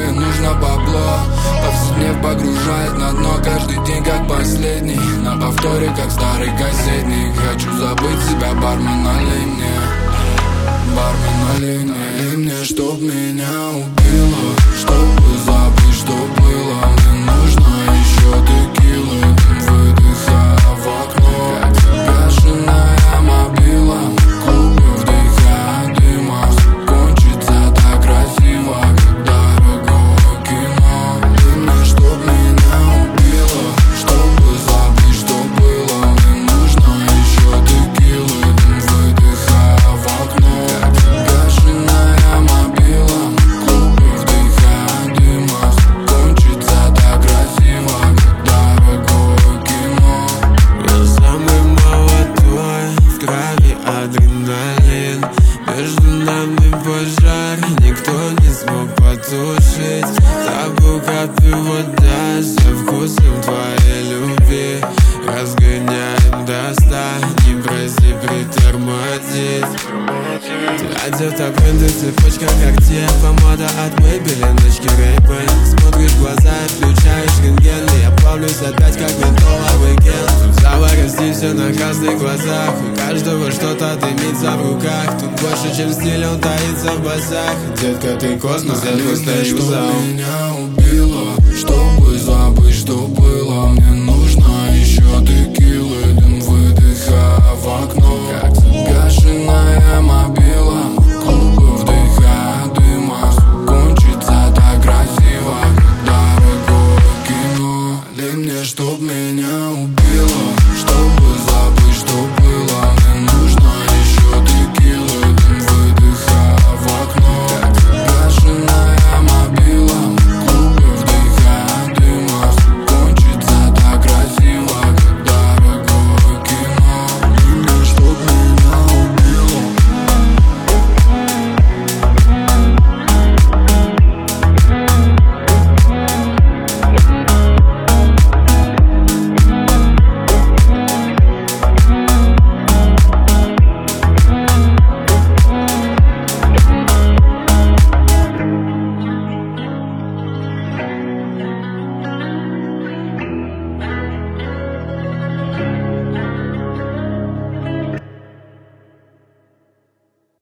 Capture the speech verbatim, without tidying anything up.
мне нужно бабло. Повседнев погружает на дно каждый день как последний. На повторе как старый кассетник. Хочу забыть себя, бармен, налей мне. Бармен, налей мне, налей мне, чтоб меня убило. Чтобы забыть, что было. Мне нужно еще текилы. Выдыхая в окно, как бешеная мобила. Клубы вдыхая дыма. Кончится так красиво, как дорогое кино. Налей мне, чтоб меня убило. Чтобы забыть, что было. Мне нужно еще текилы. Выдыхая в окно, как бешеная мобила. Клубы вдыхая дыма. Кончится так красиво, как дорогое кино. Я самый молодой, в крови адреналин. Между нами пожар, никто не смог потушить. Забыл каплю вода со вкусом твоей любви. Разгоняем до ста, не проси притормозить. Ты одета в бренды, цепочка когтей. Помада от Maybelline, ночки Ray-Ban. Смотришь в глаза и включаешь рентген. И я плавлюсь опять как ментоловый ген. Тут заварости все на красных глазах. У каждого что-то дымится в руках. Тут больше чем стиль, он таится в басах. Детка, ты космос, я тут стою за.